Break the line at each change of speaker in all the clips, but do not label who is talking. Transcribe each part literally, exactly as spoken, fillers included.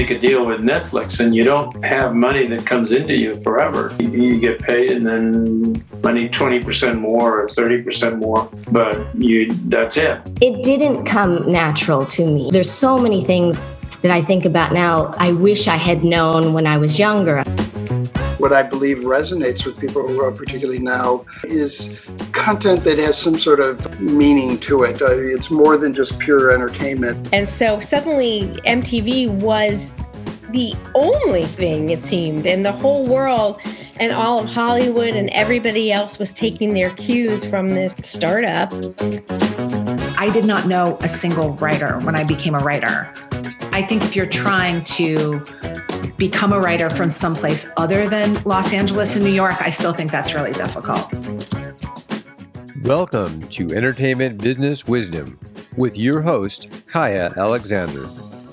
make a deal with Netflix and you don't have money that comes into you forever. You get paid and then money twenty percent more or thirty percent more, but you that's it.
It didn't come natural to me. There's so many things that I think about now I wish I had known when I was younger.
What I believe resonates with people, who are particularly now, is content that has some sort of meaning to it. Uh, it's more than just pure entertainment.
And so suddenly M T V was the only thing, it seemed, in the whole world, and all of Hollywood and everybody else was taking their cues from this startup.
I did not know a single writer when I became a writer. I think if you're trying to become a writer from someplace other than Los Angeles and New York, I still think that's really difficult.
Welcome to Entertainment Business Wisdom with your host, Kaya Alexander.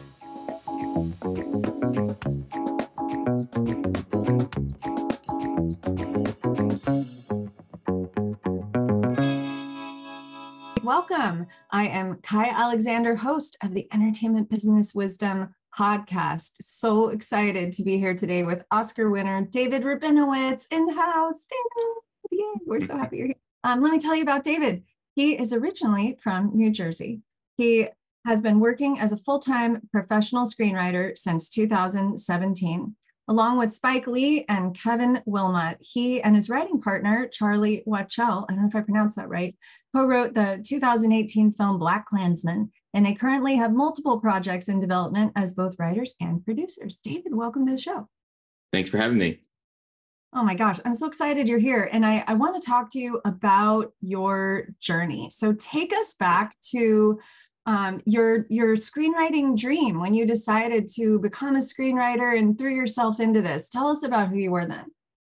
Welcome. I am Kaya Alexander, host of the Entertainment Business Wisdom podcast. So excited to be here today with Oscar winner David Rabinowitz in the house. David, yay, we're so happy you're here. Um, let me tell you about David. He is originally from New Jersey. He has been working as a full-time professional screenwriter since two thousand seventeen. Along with Spike Lee and Kevin Wilmot, he and his writing partner, Charlie Wachtel, I don't know if I pronounced that right, co-wrote the two thousand eighteen film BlacKkKlansman, and they currently have multiple projects in development as both writers and producers. David, welcome to the show.
Thanks for having me.
Oh my gosh, I'm so excited you're here. And I, I want to talk to you about your journey. So take us back to um, your, your screenwriting dream when you decided to become a screenwriter and threw yourself into this. Tell us about who you were then.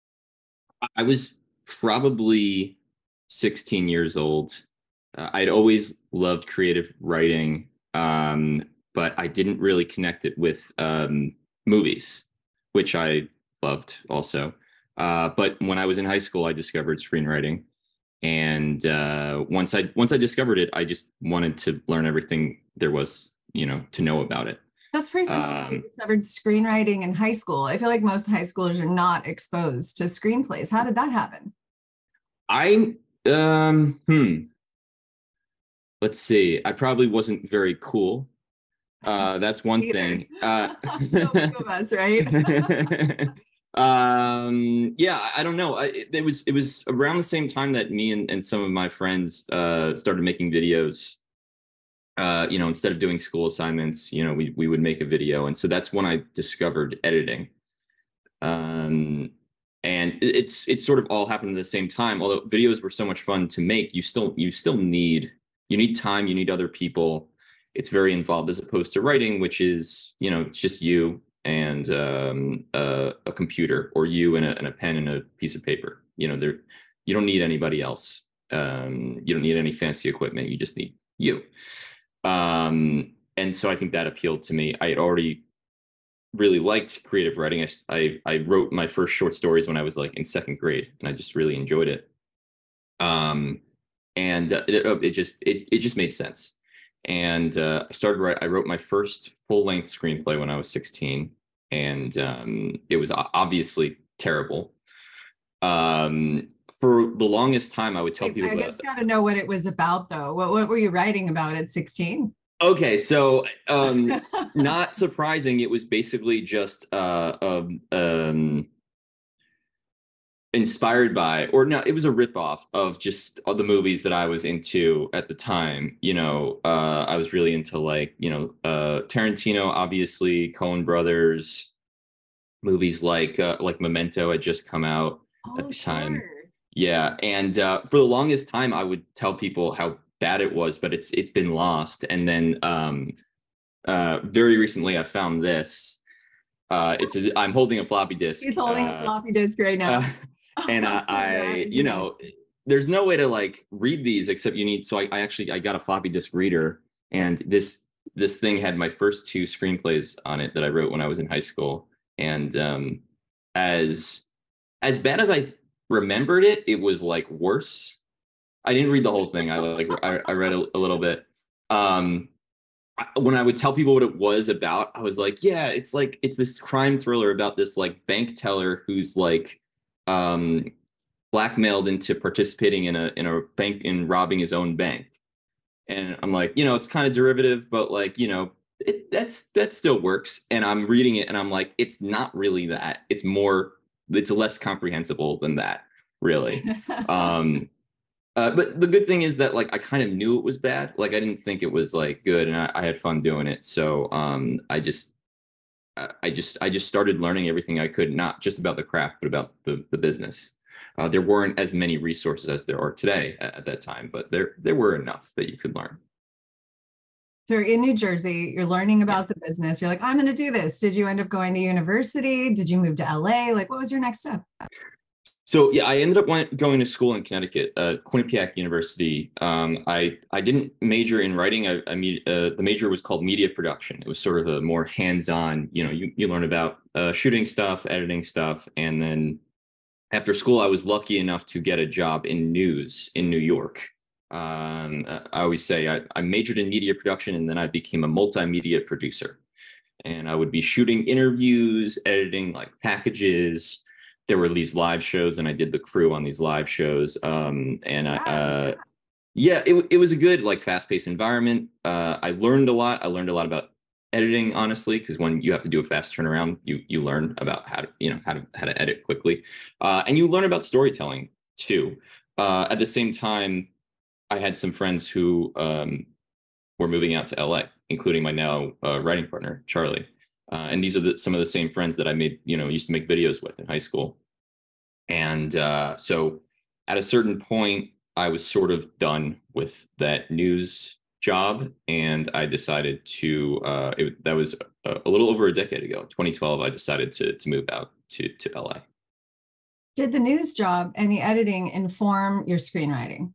I was probably sixteen years old. Uh, I'd always loved creative writing, um, but I didn't really connect it with um, movies, which I loved also. Uh, but when I was in high school, I discovered screenwriting. And uh, once I once I discovered it, I just wanted to learn everything there was, you know, to know about it.
That's pretty cool.
Um,
You discovered screenwriting in high school. I feel like most high schoolers are not exposed to screenplays. How did that happen?
I, um, hmm. Let's see. I probably wasn't very cool. Uh, that's one
Either.
thing. Uh,
No two of us, right?
um, yeah, I don't know. I, it, it was it was around the same time that me and, and some of my friends uh, started making videos. Uh, you know, instead of doing school assignments, you know, we we would make a video, and so that's when I discovered editing. Um, and it, it's it sort of all happened at the same time. Although videos were so much fun to make, you still you still need you need time, you need other people. It's very involved as opposed to writing, which is, you know, it's just you and um, a, a computer, or you and a, and a pen and a piece of paper. You know, there you don't need anybody else. Um, you don't need any fancy equipment. You just need you. Um, and so I think that appealed to me. I had already really liked creative writing. I, I, I wrote my first short stories when I was like in second grade, and I just really enjoyed it. Um, and uh, it, it just it it just made sense. And uh, I started write. I wrote my first full length screenplay when I was sixteen, and um, it was obviously terrible. Um, for the longest time, I would tell
I,
people.
I just got to know what it was about, though. What what were you writing about at sixteen?
Okay, so um, not surprising, it was basically just uh, um, um, inspired by, or no, it was a ripoff of just all the movies that I was into at the time. You know, uh, I was really into, like, you know, uh, Tarantino, obviously, Coen Brothers, movies like uh, like Memento had just come out
Oh,
at the
sure.
time. Yeah, and uh, for the longest time, I would tell people how bad it was, but it's it's been lost. And then um, uh, very recently, I found this. Uh, it's a, I'm holding a floppy disk.
He's holding
uh,
a floppy disk right now.
Uh, and I, I, you know, there's no way to like read these except you need. So I, I actually I got a floppy disk reader, and this this thing had my first two screenplays on it that I wrote when I was in high school. And um, as as bad as I remembered it, it was like worse. I didn't read the whole thing. I like I, I read a, a little bit. Um, I, when I would tell people what it was about, I was like, yeah, it's like it's this crime thriller about this like bank teller who's like um, blackmailed into participating in a in a bank in robbing his own bank. And I'm like, you know, it's kind of derivative, but like, you know, it, that's that still works. And I'm reading it and I'm like, it's not really that. It's more, it's less comprehensible than that, really. um, uh, but the good thing is that like I kind of knew it was bad. Like I didn't think it was like good, and I, I had fun doing it. So um, I just, I just, I just started learning everything I could, not just about the craft, but about the the business. Uh, there weren't as many resources as there are today at, at that time, but there there were enough that you could learn.
So you're in New Jersey, you're learning about the business. You're like, I'm going to do this. Did you end up going to university? Did you move to L A? Like, what was your next step?
So yeah, I ended up went, going to school in Connecticut, uh, Quinnipiac University. Um, I I didn't major in writing. I, I mean, uh, the major was called media production. It was sort of a more hands-on. You know, you you learn about uh, shooting stuff, editing stuff, and then after school, I was lucky enough to get a job in news in New York. Um, I always say I, I majored in media production, and then I became a multimedia producer. And I would be shooting interviews, editing like packages. There were these live shows, and I did the crew on these live shows. Um, and I, uh, yeah, it it was a good like fast-paced environment. Uh, I learned a lot. I learned a lot about editing, honestly, because when you have to do a fast turnaround, you you learn about how to you know how to how to edit quickly, uh, and you learn about storytelling too. Uh, at the same time, I had some friends who um, were moving out to L A, including my now uh, writing partner Charlie, uh, and these are the, some of the same friends that I made you know used to make videos with in high school. And uh, so, at a certain point, I was sort of done with that news job, and I decided to uh it, that was a, a little over a decade ago, twenty twelve. I decided to to move out to to L A.
Did the news job and the editing inform your screenwriting?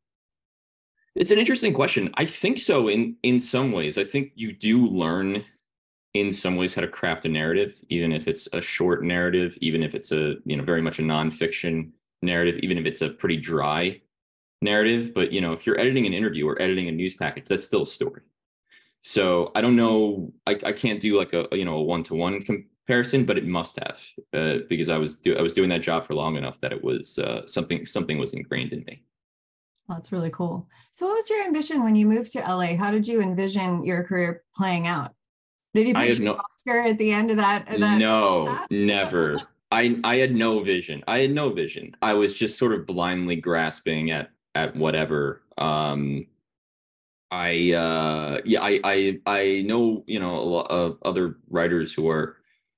It's an interesting question. I think so in in some ways. I think you do learn in some ways how to craft a narrative, even if it's a short narrative, even if it's a you know very much a nonfiction narrative, even if it's a pretty dry narrative. But you know if you're editing an interview or editing a news package, that's still a story. So I don't know, I, I can't do like a you know a one-to-one comparison, but it must have, uh, because I was do I was doing that job for long enough that it was uh, something something was ingrained in me.
That's really cool. So what was your ambition when you moved to L A? How did you envision your career playing out? Did you picture
no,
Oscar at the end of that? Of that
no,
path?
never. I I had no vision. I had no vision. I was just sort of blindly grasping at at whatever. Um, I uh, yeah, I I I know you know a lot of other writers who are,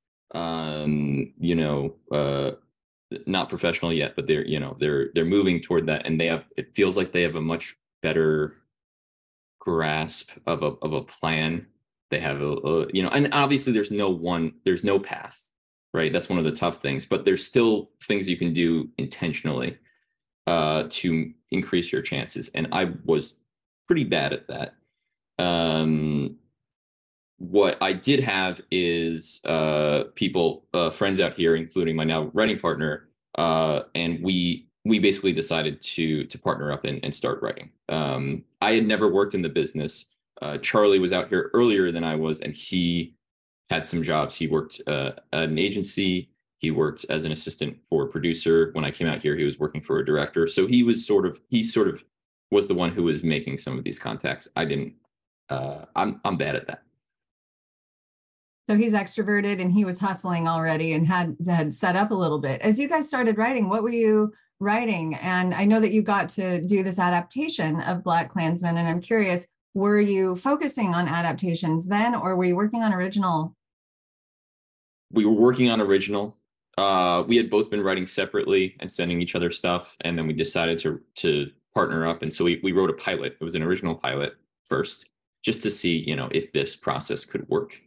um, you know, uh, not professional yet, but they're you know they're they're moving toward that, and they have it feels like they have a much better grasp of a of a plan. They have a, a you know, and obviously there's no one, there's no path, right? That's one of the tough things, but there's still things you can do intentionally uh, to increase your chances. And I was pretty bad at that. Um, what I did have is uh, people, uh, friends out here, including my now writing partner, uh, and we we basically decided to to partner up and, and start writing. Um, I had never worked in the business. Uh, Charlie was out here earlier than I was, and he had some jobs. He worked uh, at an agency. He worked as an assistant for a producer. When I came out here, he was working for a director. So he was sort of, he sort of was the one who was making some of these contacts. I didn't, uh, I'm, I'm bad at that.
So he's extroverted and he was hustling already and had, had set up a little bit. As you guys started writing, what were you writing? And I know that you got to do this adaptation of BlacKkKlansman, and I'm curious, were you focusing on adaptations then, or were you working on original?
We were working on original. Uh, we had both been writing separately and sending each other stuff, and then we decided to to partner up. And so we we wrote a pilot. It was an original pilot first, just to see, you know, if this process could work.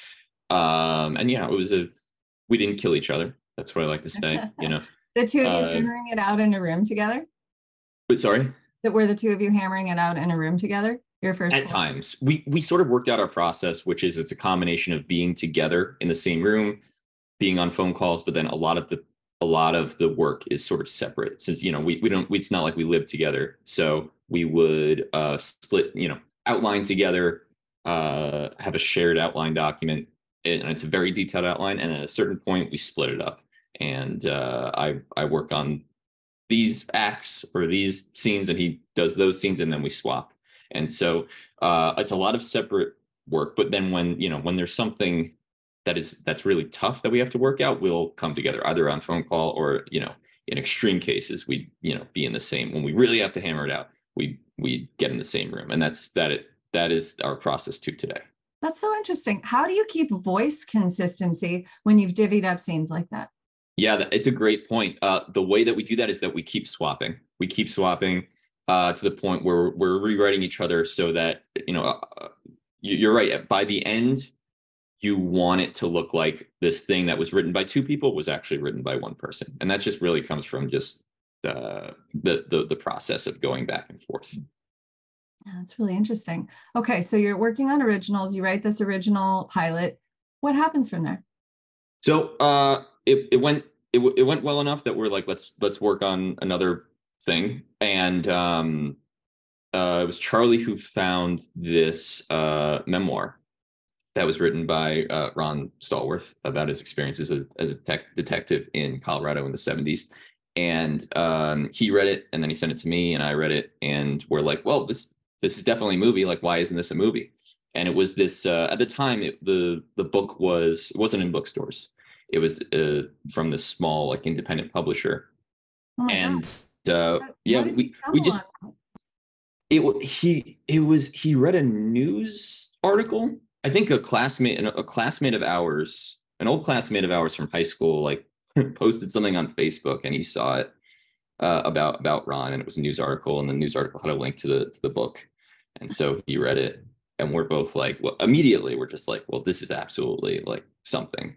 Um, and yeah, it was a. We didn't kill each other. That's what I like to say. You know,
the two of you
uh,
hammering it out in a room together.
But sorry.
That were the two of you hammering it out in a room together. Your first
at times we we sort of worked out our process, which is it's a combination of being together in the same room, being on phone calls, but then a lot of the a lot of the work is sort of separate, since you know we we don't we, it's not like we live together. So we would uh split, you know outline together, uh, have a shared outline document, and it's a very detailed outline. And at a certain point, we split it up, and uh, I I work on these acts or these scenes, and he does those scenes, and then we swap. And so uh, it's a lot of separate work. But then when you know when there's something that is that's really tough that we have to work out, we'll come together either on phone call or you know in extreme cases we you know be in the same. When we really have to hammer it out, we we get in the same room, and that's that it. That is our process too today.
That's so interesting. How do you keep voice consistency when you've divvied up scenes like that?
Yeah, it's a great point. Uh, the way that we do that is that we keep swapping. We keep swapping uh, to the point where we're rewriting each other so that, you know, uh, you're right. By the end, you want it to look like this thing that was written by two people was actually written by one person. And that just really comes from just uh, the, the, the process of going back and forth.
Yeah, that's really interesting. Okay, so you're working on originals. You write this original pilot. What happens from there?
So uh, it it went it, it went well enough that we're like, let's let's work on another thing. And um, uh, it was Charlie who found this uh, memoir that was written by uh, Ron Stallworth about his experiences as, as a tech detective in Colorado in the seventies. And um, he read it, and then he sent it to me, and I read it, and we're like, well, this. This is definitely a movie. Like, why isn't this a movie? And it was this, uh, at the time, it, the the book was, it wasn't in bookstores. It was uh, from this small, like, independent publisher. Oh and uh, yeah, we we just, it he it was, he read a news article. I think a classmate, a classmate of ours, an old classmate of ours from high school, like, posted something on Facebook, and he saw it uh, about, about Ron, and it was a news article, and the news article had a link to the to the book. And so he read it, and we're both like, well, immediately we're just like, well, this is absolutely like something.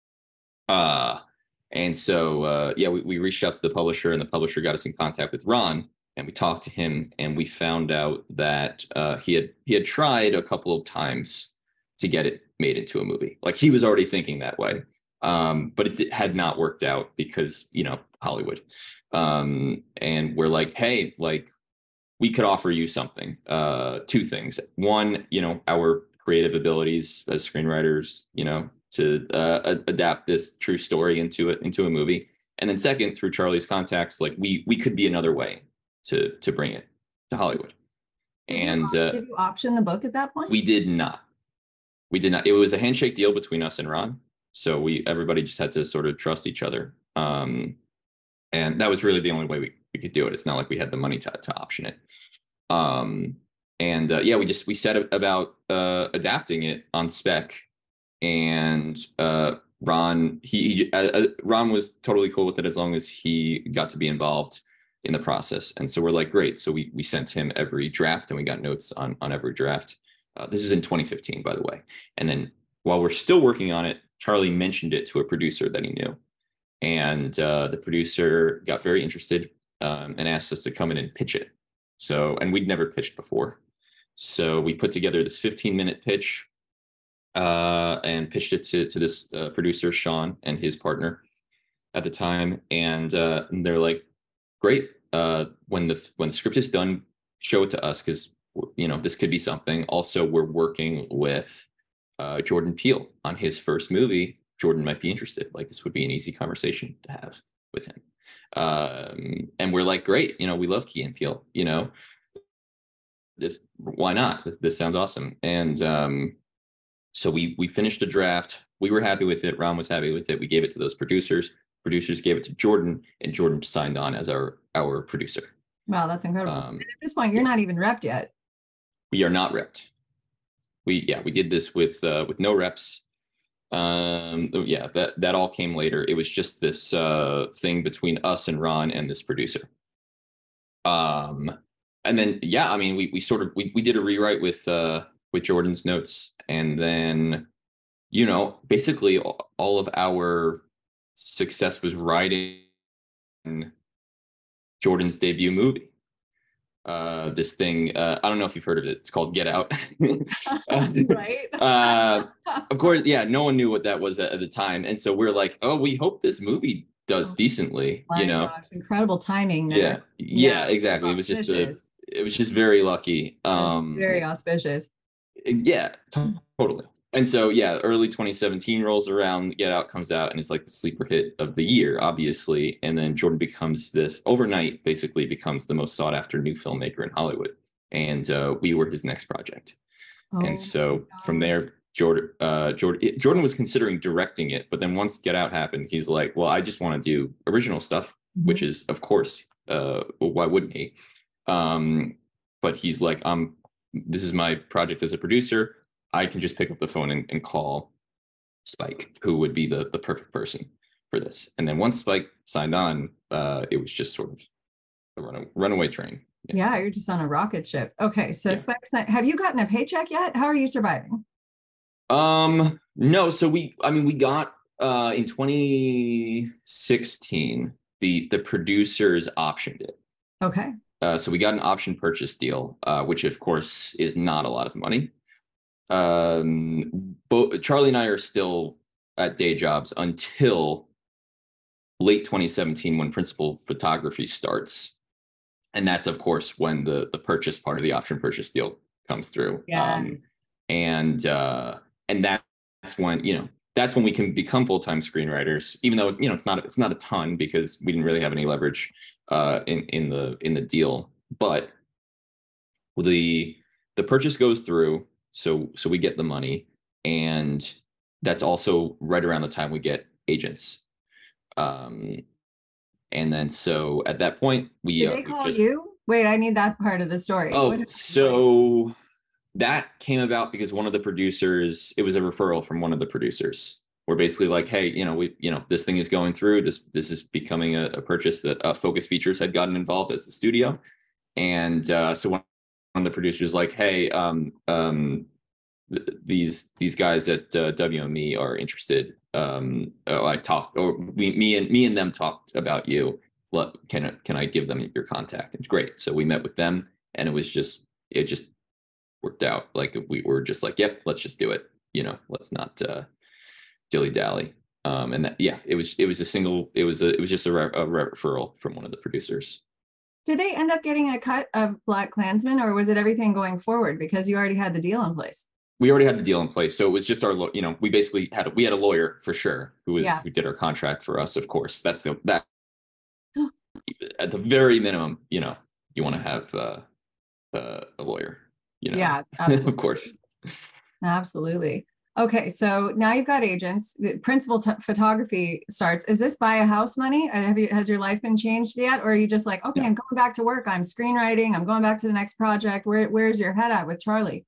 Uh, and so, uh, yeah, we, we reached out to the publisher, and the publisher got us in contact with Ron, and we talked to him, and we found out that uh, he had he had tried a couple of times to get it made into a movie. Like, he was already thinking that way, um, but it had not worked out because, you know, Hollywood. Um, and we're like, hey, like, we could offer you something, uh, two things. One, you know, our creative abilities as screenwriters, you know, to uh, adapt this true story into it, into a movie. And then second, through Charlie's contacts, like we we could be another way to to bring it to Hollywood.
Did
and
you,
uh,
did you option the book at that point?
We did not. We did not. It was a handshake deal between us and Ron. So we everybody just had to sort of trust each other. Um, and that was really the only way we, we could do it. It's not like we had the money to, to option it. Um, and uh, yeah, we just we set about uh, adapting it on spec. And uh, Ron, he, he uh, Ron was totally cool with it as long as he got to be involved in the process. And so we're like, great. So we we sent him every draft, and we got notes on on every draft. Uh, this was in twenty fifteen, by the way. And then while we're still working on it, Charlie mentioned it to a producer that he knew. And uh, the producer got very interested um, and asked us to come in and pitch it. So, and we'd never pitched before. So we put together this fifteen minute pitch uh, and pitched it to, to this uh, producer, Sean, and his partner at the time. And, uh, and they're like, great. Uh, when the when the script is done, show it to us, because, you know, this could be something. Also, we're working with uh, Jordan Peele on his first movie. Jordan might be interested. Like, this would be an easy conversation to have with him. Um, and we're like, great, you know, we love Key and Peele, you know, this, why not? This, this sounds awesome. And um, so we we finished a draft. We were happy with it. Ron was happy with it. We gave it to those producers. Producers gave it to Jordan, and Jordan signed on as our our producer.
Wow, that's incredible. Um, at this point, you're not even repped yet.
We are not repped. We yeah, we did this with uh, with no reps. Um, yeah, that that all came later. It was just this uh, thing between us and Ron and this producer. Um, and then yeah, I mean, we we sort of we we did a rewrite with uh, with Jordan's notes, and then you know, basically all, all of our success was riding on Jordan's debut movie. Uh, this thing, uh, I don't know if you've heard of it. It's called Get Out. uh,
right.
uh, of course, yeah, no one knew what that was at, at the time. And so we're like, oh, we hope this movie does decently,
My
you know?
gosh, incredible timing there.
Yeah, yeah, yeah, exactly. It was just, a, it was just very lucky. Um,
very auspicious.
Yeah, t- totally. And so, yeah, early twenty seventeen rolls around, Get Out comes out, and it's like the sleeper hit of the year, obviously. And then Jordan becomes this overnight, basically becomes the most sought after new filmmaker in Hollywood. And uh, we were his next project. Oh, and so from there, Jordan, uh, Jordan, it, Jordan was considering directing it. But then once Get Out happened, he's like, well, I just want to do original stuff, mm-hmm. which is, of course, uh, well, why wouldn't he? Um, but he's like, um, this is my project as a producer. I can just pick up the phone and, and call Spike, who would be the, the perfect person for this. And then once Spike signed on, uh, it was just sort of a run, runaway train.
Yeah. yeah, you're just on a rocket ship. Okay, so yeah. Spike, have you gotten a paycheck yet? How are you surviving?
Um, no, so we, I mean, we got uh, in twenty sixteen, the the producers optioned it.
Okay.
Uh, so we got an option purchase deal, uh, which of course is not a lot of money. Um, both Charlie and I are still at day jobs until late twenty seventeen when principal photography starts. And that's, of course, when the, the purchase part of the option purchase deal comes through.
Yeah.
Um, and, uh, and that, that's when, you know, that's when we can become full-time screenwriters, even though, you know, it's not, it's not a ton because we didn't really have any leverage, uh, in, in the, in the deal, but the, the purchase goes through. So, so we get the money, and that's also right around the time we get agents. Um, and then, so at that point, we
did they call just, you? Wait, I need that part of the story.
Oh, so that came about because one of the producers, it was a referral from one of the producers. We're basically like, hey, you know, we, you know, this thing is going through. This, this is becoming a, a purchase that uh, Focus Features had gotten involved as the studio, and uh, so when one of the producers like, hey, um, um, th- these these guys at uh, W M E are interested. Um, oh, I talked, or we, me and me and them talked about you. What can can I give them your contact? And great. So we met with them, and it was just it just worked out. Like we were just like, yep, let's just do it. You know, let's not uh, dilly dally. Um, and that, yeah, it was it was a single. It was a it was just a, re- a referral from one of the producers.
Did they end up getting a cut of BlacKkKlansman, or was it everything going forward because you already had the deal in place?
We already had the deal in place. So it was just our, you know, we basically had, a, we had a lawyer for sure who was, yeah. who did our contract for us. Of course, that's the, that at the very minimum, you know, you want to have uh, uh, a lawyer, you know,
yeah,
of course.
Absolutely. Okay, so now you've got agents. The principal t- photography starts. Is this buy a house money? Have you, has your life been changed yet? Or are you just like, okay, yeah. I'm going back to work. I'm screenwriting. I'm going back to the next project. Where, where's your head at with Charlie?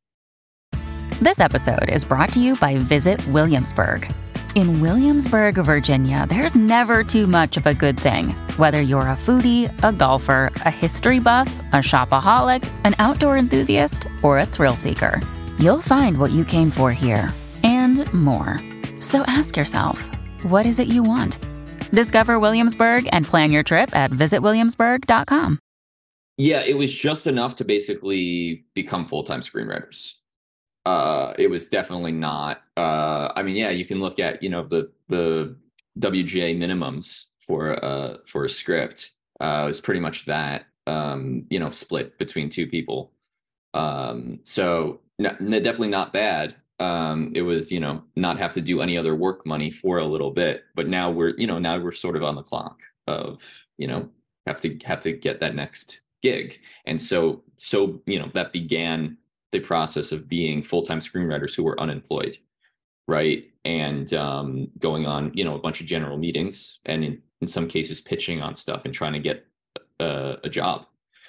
This episode is brought to you by Visit Williamsburg. In Williamsburg, Virginia, there's never too much of a good thing. Whether you're a foodie, a golfer, a history buff, a shopaholic, an outdoor enthusiast, or a thrill seeker, you'll find what you came for here. And more. So ask yourself, what is it you want? Discover Williamsburg and plan your trip at visit williamsburg dot com.
Yeah, it was just enough to basically become full-time screenwriters. Uh, it was definitely not. Uh, I mean, yeah, you can look at, you know, the the W G A minimums for uh for a script. Uh, it was pretty much that. Um, you know, split between two people. Um, so n- definitely not bad. Um, it was, you know, not have to do any other work money for a little bit, but now we're, you know, now we're sort of on the clock of, you know, have to have to get that next gig. And so, so, you know, that began the process of being full-time screenwriters who were unemployed. Right. And, um, going on, you know, a bunch of general meetings and in, in some cases pitching on stuff and trying to get a, a job,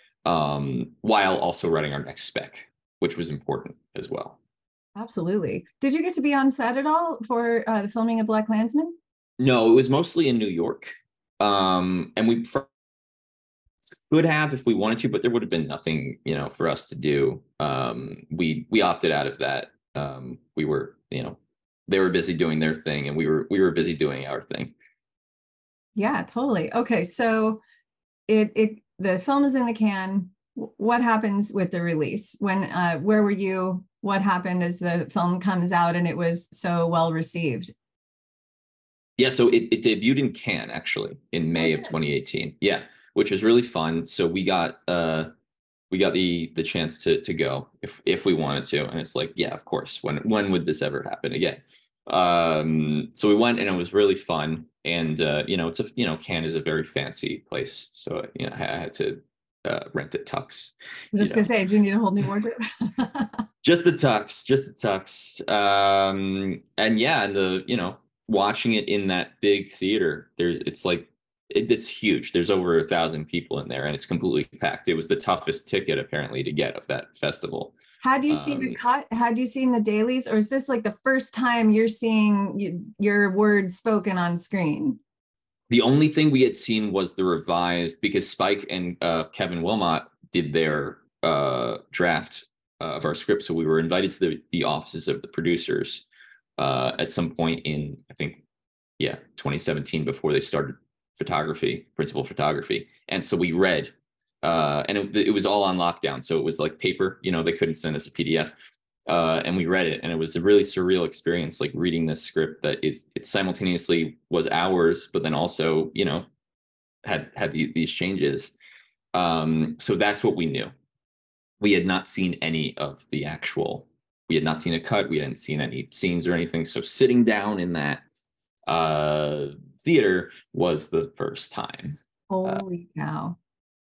um, while also writing our next spec, which was important as well.
Absolutely. Did you get to be on set at all for uh, the filming of BlacKkKlansman?
No, it was mostly in New York. Um, and we could have if we wanted to, but there would have been nothing, you know, for us to do. Um, we we opted out of that. Um, we were, you know, they were busy doing their thing and we were we were busy doing our thing.
Yeah, totally. Okay, so it it the film is in the can. What happens with the release? When uh, where were you? What happened as the film comes out and it was so well received?
Yeah, so it, it debuted in Cannes actually in May of twenty eighteen. Yeah, which was really fun. So we got uh, we got the the chance to to go if if we wanted to, and it's like, yeah, of course. When when would this ever happen again? Um, so we went, and it was really fun. And uh, you know, it's a you know, Cannes is a very fancy place, so you know, I had to uh, rent a tux.
I'm just gonna know. say, do you need a whole new wardrobe?
Just a tux, just a tux. Um, and yeah, and the you know, watching it in that big theater, there's it's like it, it's huge. There's over a thousand people in there, and it's completely packed. It was the toughest ticket apparently to get of that festival.
Had you seen um, the cut? Had you seen the dailies, or is this like the first time you're seeing your words spoken on screen?
The only thing we had seen was the revised, because Spike and uh, Kevin Wilmot did their uh, draft uh, of our script. So we were invited to the, the offices of the producers uh, at some point in, I think, yeah, twenty seventeen, before they started photography, principal photography. And so we read. Uh, and it, it was all on lockdown. So it was like paper, you know, they couldn't send us a P D F. Uh, and we read it, and it was a really surreal experience, like reading this script that is, it simultaneously was ours, but then also, you know, had, had these changes. Um, so that's what we knew. We had not seen any of the actual, we had not seen a cut. We hadn't seen any scenes or anything. So sitting down in that uh, theater was the first time.
Holy uh, cow.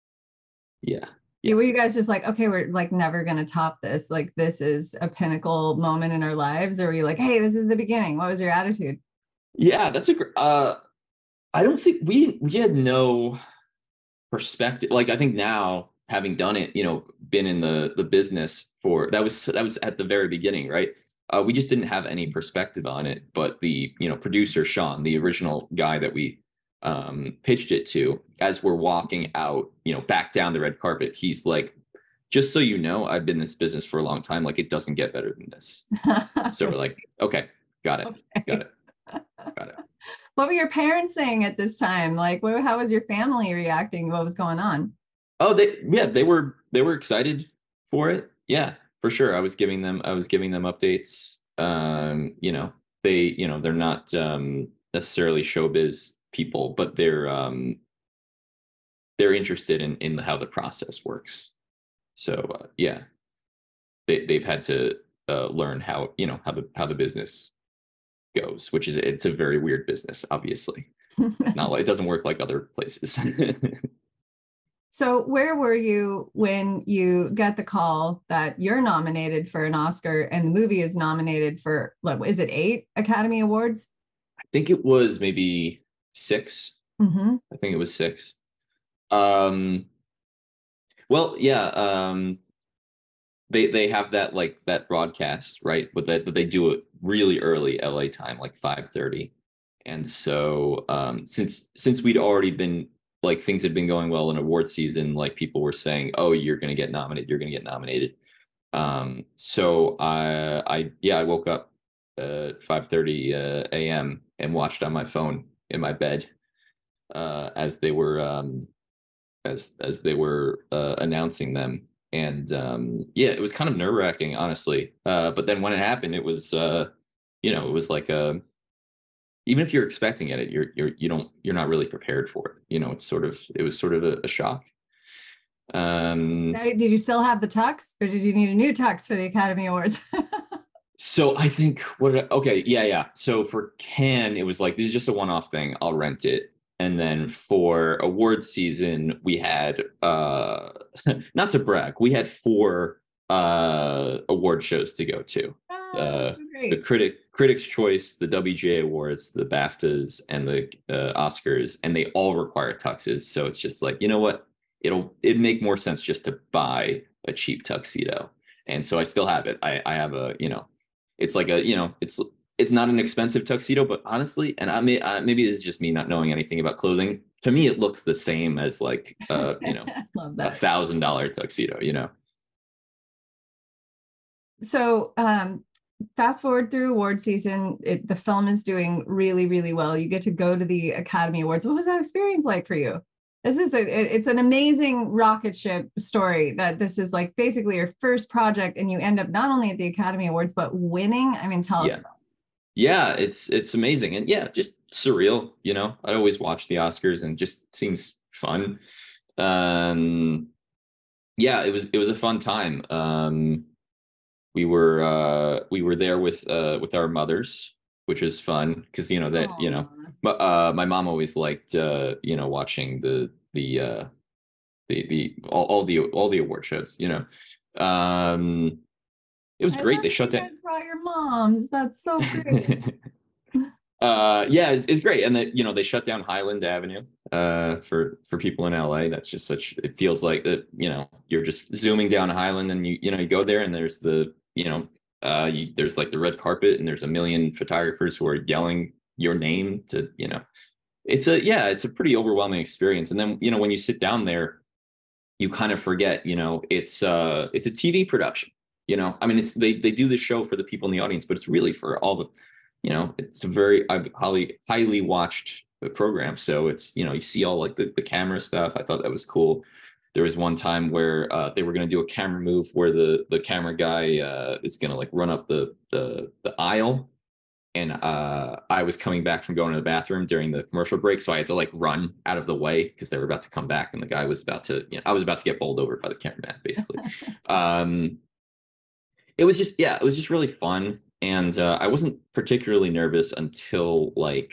Yeah.
Yeah. Were you guys just like, okay, we're like never going to top this? Like, this is a pinnacle moment in our lives? Or were you like, hey, this is the beginning? What was your attitude?
Yeah, that's a, uh, I don't think we, we had no perspective. Like, I think now, having done it, you know, been in the, the business for, that was, that was at the very beginning, right? Uh, we just didn't have any perspective on it. But the, you know, producer, Sean, the original guy that we um pitched it to, as we're walking out, you know, back down the red carpet, he's like, just so you know, I've been in this business for a long time, like it doesn't get better than this. So we're like, okay, got it. Okay. got it got it
What were your parents saying at this time? Like, what, how was your family reacting? What was going on?
Oh, they yeah they were they were excited for it. Yeah, for sure. I was giving them I was giving them updates. Um you know, they you know they're not um necessarily showbiz people, but they're um they're interested in in how the process works. So uh, yeah, they they've had to uh, learn how you know how the how the business goes, which is it's a very weird business. Obviously, it's not like it doesn't work like other places.
So where were you when you got the call that you're nominated for an Oscar and the movie is nominated for, what is it, eight Academy Awards?
I think it was maybe six.
Mm-hmm.
I think it was six. Um, well, yeah. Um, they they have that like that broadcast, right? But that but they do it really early L A time, like five thirty. And so um, since since we'd already been like things had been going well in award season, like people were saying, "Oh, you're going to get nominated. You're going to get nominated." Um, so I I yeah I woke up at five thirty uh, a m and watched on my phone in my bed uh, as they were um, as as they were uh, announcing them, and um, yeah, it was kind of nerve wracking, honestly. Uh, but then when it happened, it was uh, you know it was like a even if you're expecting it, you're you're you don't you're not really prepared for it. You know, it's sort of it was sort of a, a shock. Um,
did you still have the tux, or did you need a new tux for the Academy Awards?
So I think what did I, okay, yeah, yeah. So for Cannes, it was like this is just a one-off thing. I'll rent it. And then for award season, we had uh, not to brag, we had four uh, award shows to go to.
Oh,
uh, the critic Critics' Choice, the W G A Awards, the BAFTAs, and the uh, Oscars, and they all require tuxes. So it's just like, you know what? It'll it'd make more sense just to buy a cheap tuxedo. And so I still have it. I, I have a, you know, it's like a, you know, it's it's not an expensive tuxedo, but honestly, and I may I, maybe it's just me not knowing anything about clothing. To me, it looks the same as like, uh, you know, a thousand dollar tuxedo, you know.
So um, fast forward through award season, it, the film is doing really, really well. You get to go to the Academy Awards. What was that experience like for you? This is a, it's an amazing rocket ship story that this is like basically your first project and you end up not only at the Academy Awards, but winning. I mean, tell
yeah.
us about it.
Yeah, it's, it's amazing. And yeah, just surreal, you know, I always watch the Oscars and it just seems fun. Um, yeah, it was it was a fun time. Um, we were uh, we were there with uh, with our mothers, which was fun because you know that Aww. you know, but uh, my mom always liked uh, you know watching the the uh, the the all, all the all the award shows. You know, um, it was
I
great. They shut down.
Brought your moms. That's so great.
uh yeah it's, it's great, and that you know they shut down Highland Avenue uh for for people in L A. That's just such, it feels like that, you know you're just zooming down Highland, and you you know you go there and there's the you know uh you, there's like the red carpet, and there's a million photographers who are yelling your name to you know it's a yeah it's a pretty overwhelming experience. And then you know when you sit down there, you kind of forget, you know it's uh it's a T V production. you know I mean, it's they they do the show for the people in the audience, but it's really for all the You know, it's a very highly highly watched program. So it's, you know, you see all like the, the camera stuff. I thought that was cool. There was one time where uh, they were going to do a camera move where the the camera guy uh, is going to like run up the the the aisle, and uh, I was coming back from going to the bathroom during the commercial break, so I had to like run out of the way because they were about to come back, and the guy was about to, you know, I was about to get bowled over by the cameraman, basically. um, it was just yeah, it was just really fun. And uh, I wasn't particularly nervous until like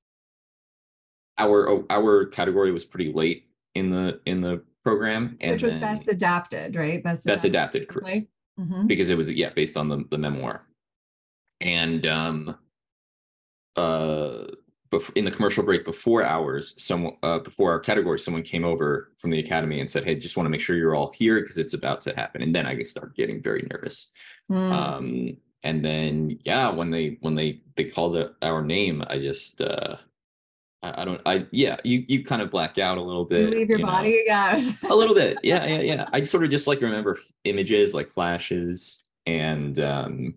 our our category was pretty late in the in the program, and
which was best adapted, right?
Best best adapted, adapted correct? Mm-hmm. Because it was yeah based on the the memoir, and um uh in the commercial break before ours, some uh, before our category, someone came over from the Academy and said, "Hey, just want to make sure you're all here because it's about to happen." And then I started getting very nervous. Mm. Um, And then, yeah, when they when they they called it our name, I just uh, I, I don't I yeah you you kind of black out a little bit.
You leave your you body, know? Yeah,
a little bit, yeah, yeah, yeah. I sort of just like remember images, like flashes, and um,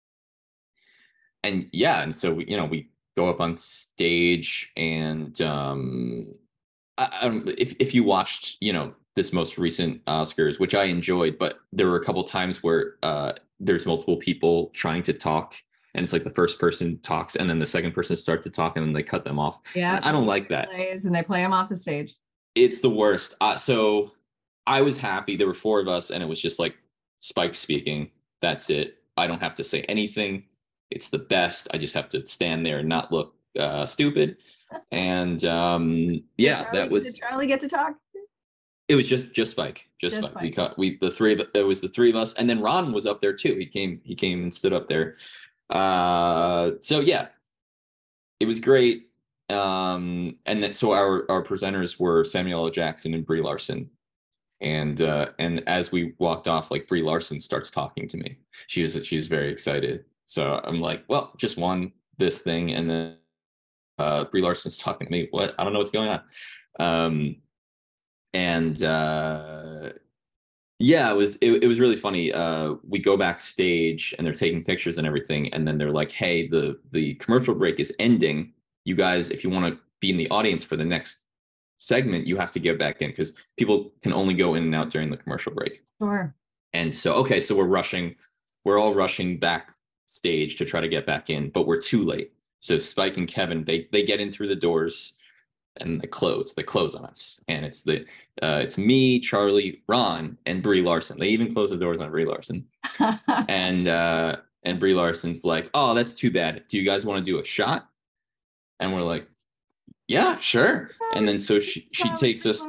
and yeah, and so we, you know we go up on stage, and um, I, I don't, if if you watched, you know this most recent Oscars, which I enjoyed, but there were a couple times where uh. there's multiple people trying to talk, and it's like the first person talks and then the second person starts to talk and then they cut them off.
Yeah,
and I don't like that.
And they play them off the stage.
It's the worst. Uh, so I was happy. There were four of us, and it was just like Spike speaking. That's it. I don't have to say anything. It's the best. I just have to stand there and not look uh, stupid. And um, yeah,
Charlie,
that was.
Did Charlie get to talk?
It was just just Spike, just, just Spike. Spike. We cut we the three of it was the three of us, and then Ron was up there too. He came he came and stood up there. Uh, so yeah, it was great. Um, and then so our our presenters were Samuel L. Jackson and Brie Larson, and uh, and as we walked off, like Brie Larson starts talking to me. She was she was very excited. So I'm like, well, just won this thing, and then uh, Brie Larson's talking to me. What? I don't know what's going on. Um, And uh, yeah, it was it, it was really funny. Uh, we go backstage and they're taking pictures and everything, and then they're like, "Hey, the the commercial break is ending. You guys, if you want to be in the audience for the next segment, you have to get back in because people can only go in and out during the commercial break."
Sure.
And so, okay, so we're rushing, we're all rushing backstage to try to get back in, but we're too late. So Spike and Kevin, they they get in through the doors. And they close, they close on us. And it's the uh, it's me, Charlie, Ron, and Brie Larson. They even close the doors on Brie Larson. and uh, and Brie Larson's like, "Oh, that's too bad. Do you guys want to do a shot?" And we're like, "Yeah, sure." And then so she she takes us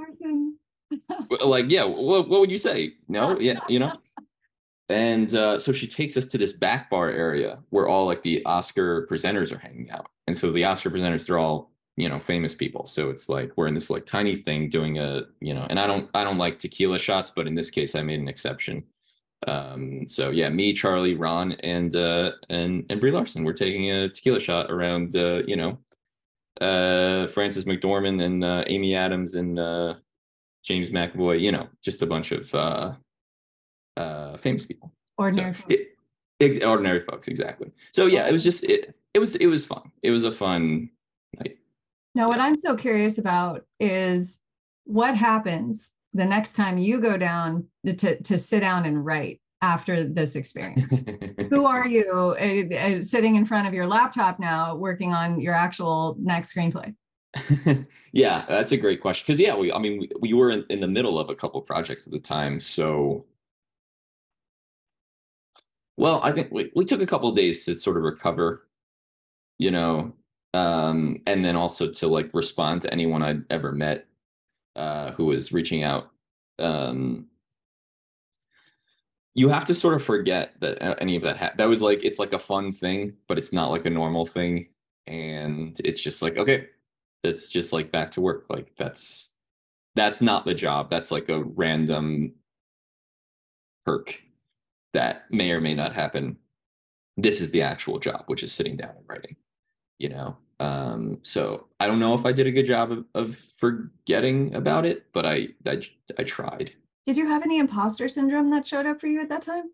like, yeah, what what would you say? No, yeah, you know. And uh, so she takes us to this back bar area where all like the Oscar presenters are hanging out. And so the Oscar presenters, they're all, you know, famous people. So it's like we're in this like tiny thing doing a, you know, and I don't I don't like tequila shots, but in this case I made an exception. Um, so yeah, me, Charlie, Ron, and uh and and Brie Larson, we're taking a tequila shot around uh, you know, uh Frances McDormand and uh, Amy Adams and uh James McAvoy, you know, just a bunch of uh uh famous people.
Ordinary
so
folks.
It, it, ordinary folks, exactly. So yeah, it was just it it was it was fun. It was a fun night.
Now, what I'm so curious about is what happens the next time you go down to, to sit down and write after this experience. Who are you uh, uh, sitting in front of your laptop now working on your actual next screenplay?
Yeah, that's a great question. Because yeah, we I mean we, we were in, in the middle of a couple projects at the time. So well, I think we, we took a couple of days to sort of recover, you know, um, and then also to like respond to anyone I'd ever met uh, who was reaching out. Um, you have to sort of forget that any of that ha- that was like, it's like a fun thing, but it's not like a normal thing. And it's just like, okay, it's just like back to work. Like that's, that's not the job. That's like a random perk that may or may not happen. This is the actual job, which is sitting down and writing, you know? Um, so I don't know if I did a good job of, of forgetting about it, but I, I, I tried.
Did you have any imposter syndrome that showed up for you at that time?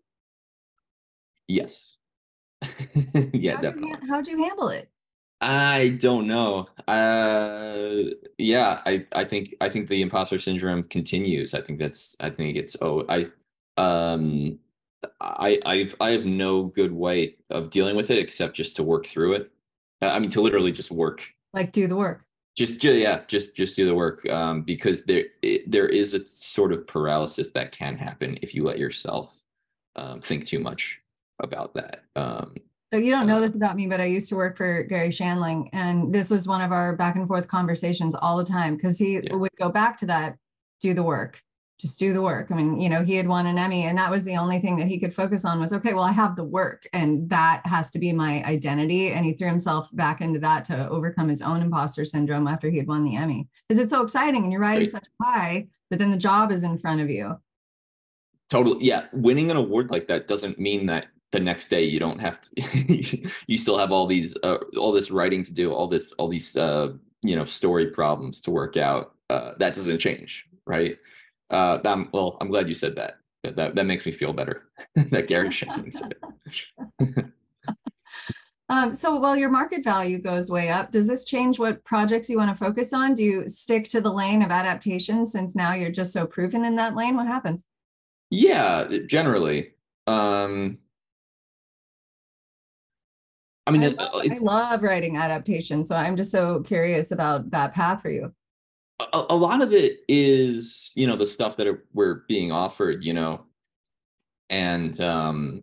Yes. Yeah,
how'd
definitely.
You, how'd you handle it?
I don't know. Uh, yeah, I, I think, I think the imposter syndrome continues. I think that's, I think it's, oh, I, um, I, I've, I have no good way of dealing with it except just to work through it. I mean, to literally just work.
Like do the work.
Just, yeah, just, just do the work. Um, because there, it, there is a sort of paralysis that can happen if you let yourself um, think too much about that. Um,
So you don't know this about me, but I used to work for Gary Shandling, and this was one of our back and forth conversations all the time because he yeah. would go back to that, do the work, just do the work. I mean, you know, he had won an Emmy, and that was the only thing that he could focus on was, okay, well, I have the work, and that has to be my identity. And he threw himself back into that to overcome his own imposter syndrome after he had won the Emmy, because it's so exciting and you're riding right. such high, but then the job is in front of you.
Totally. Yeah. Winning an award like that doesn't mean that the next day you don't have to, you still have all these, uh, all this writing to do, all this, all these, uh, you know, story problems to work out. Uh, that doesn't change. Right. Uh, I'm, well, I'm glad you said that. That, that makes me feel better that Gary Shandling said it.
um, so while your market value goes way up, does this change what projects you want to focus on? Do you stick to the lane of adaptation since now you're just so proven in that lane? What happens?
Yeah, generally. Um, I mean,
I
it,
love,
it's,
I love writing adaptation, so I'm just so curious about that path for you.
A, a lot of it is, you know, the stuff that are, we're being offered, you know, and um,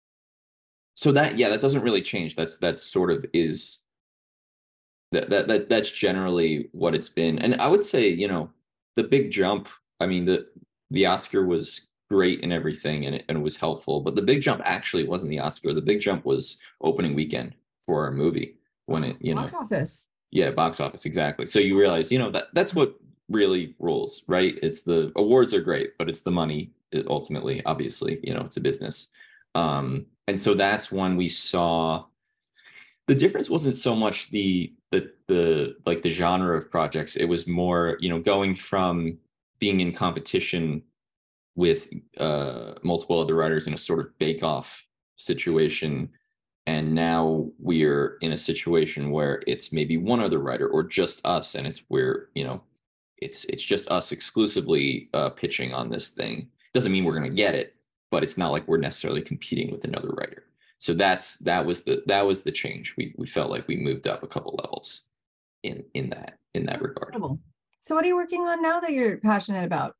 so that, yeah, that doesn't really change. That's that sort of is that that that that's generally what it's been. And I would say, you know, the big jump. I mean, the the Oscar was great and everything, and it, and it was helpful, but the big jump actually wasn't the Oscar. The big jump was opening weekend for our movie when it, you know,
box office.
Yeah, box office, exactly. So you realize, you know, that that's what really rules, right? It's the awards are great, but it's the money ultimately. Obviously, you know, it's a business, um, and so that's when we saw the difference. Wasn't so much the the the like the genre of projects. It was more, you know, going from being in competition with uh, multiple other writers in a sort of bake-off situation. And now we're in a situation where it's maybe one other writer or just us. And it's where, you know, it's it's just us exclusively uh, pitching on this thing. Doesn't mean we're going to get it, but it's not like we're necessarily competing with another writer. So that's that was the that was the change. We we felt like we moved up a couple levels in in that in that regard.
So what are you working on now that you're passionate about?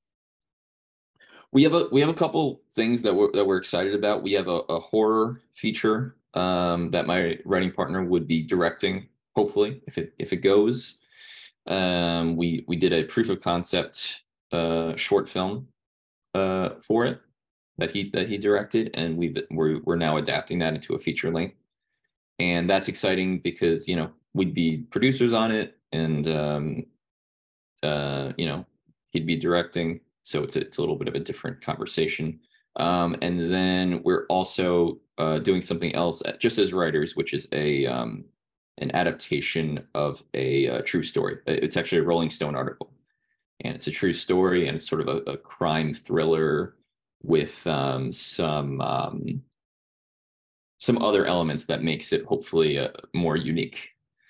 We have a we have a couple things that we're that we're excited about. We have a, a horror feature um, that my writing partner would be directing, hopefully, if it if it goes. Um, we we did a proof of concept uh, short film uh, for it that he that he directed, and we've we're we're now adapting that into a feature length, and that's exciting because, you know, we'd be producers on it, and um, uh, you know, he'd be directing. So it's a, it's a little bit of a different conversation. Um, and then we're also uh, doing something else at, just as writers, which is a um, an adaptation of a, a true story. It's actually a Rolling Stone article, and it's a true story, and it's sort of a, a crime thriller with um, some um, some other elements that makes it hopefully uh, more unique.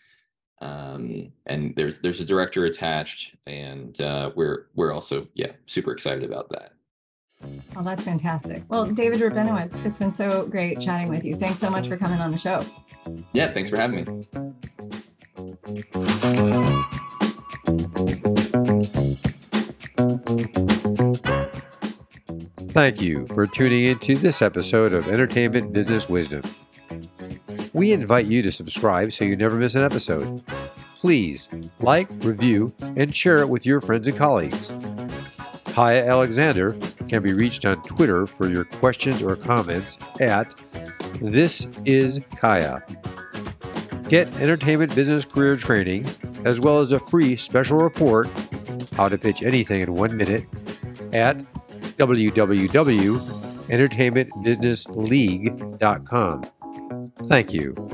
Um, and there's there's a director attached, and uh, we're we're also yeah super excited about that.
Oh, that's fantastic. Well, David Rabinowitz, it's been so great chatting with you. Thanks so much for coming on the show.
Yeah, thanks for having me.
Thank you for tuning into this episode of Entertainment Business Wisdom. We invite you to subscribe so you never miss an episode. Please like, review, and share it with your friends and colleagues. Kaya Alexander can be reached on Twitter for your questions or comments at This Is Kaya. Get entertainment business career training, as well as a free special report, How to Pitch Anything in One Minute, at w w w dot entertainment business league dot com. Thank you.